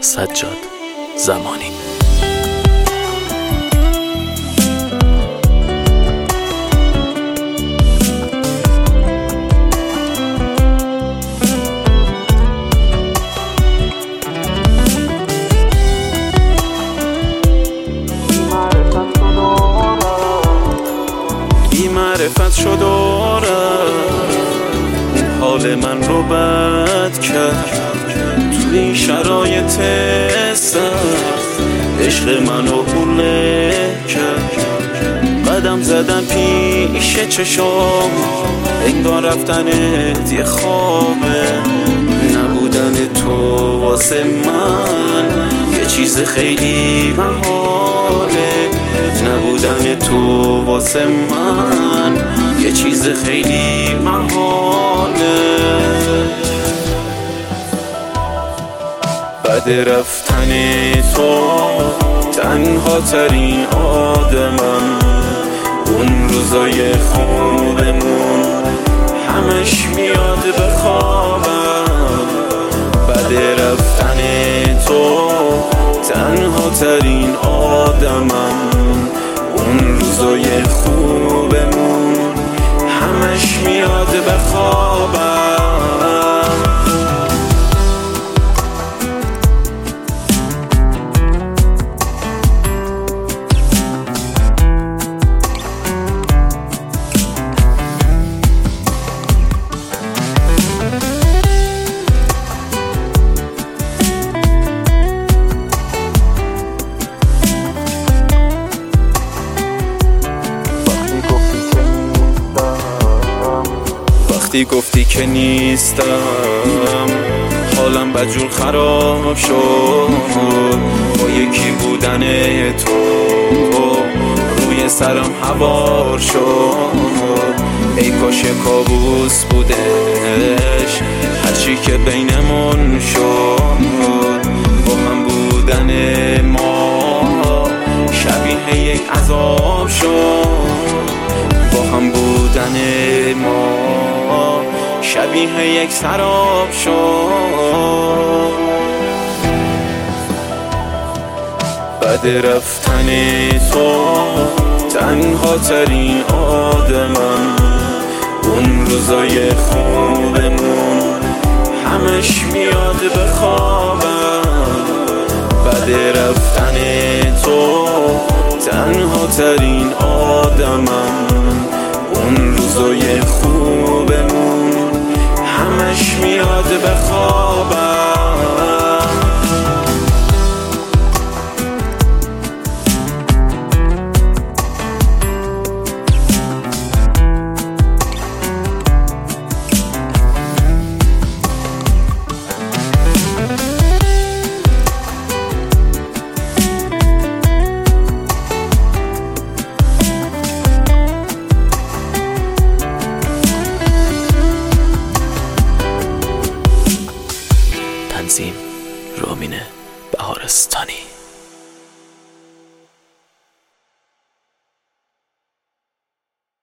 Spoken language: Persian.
سجاد زمانی. بی معرفت شد حال من رو بد کرد. تو این شرایط سخت عشق منو حوله کرد. قدم زدن پیش چشام انگار رفتنت یه خوابه. نبودن تو واسه من یه چیز خیلی محاله. نبودن تو واسه من یه چیز خیلی محاله. بعد رفتن تو تنها ترین آدمم. اون روزای خوبمون همش میاد به خوابم. بعد رفتن تو تنها ترین آدمم. اون روزای خوبمون همش میاد به خوابم. وقتی گفتی که نیستم حالم بدجور خراب شد. با یکی بودن تو روی سرم هوار شد. ای کاش کابوس بودش هرچی که بینمون شد. با هم بودن ما شبیه یک عذاب شد. با هم بودن ما شبیه یک سراب شد. بعد رفتن تو تنها ترین آدمم. اون روزای خوبمون همش میاد به خوابم. بعد رفتن تو تنها ترین آدمم. اون روزای خوبمون همش میاد به خوابم. تنظیم رامین بهارستانی.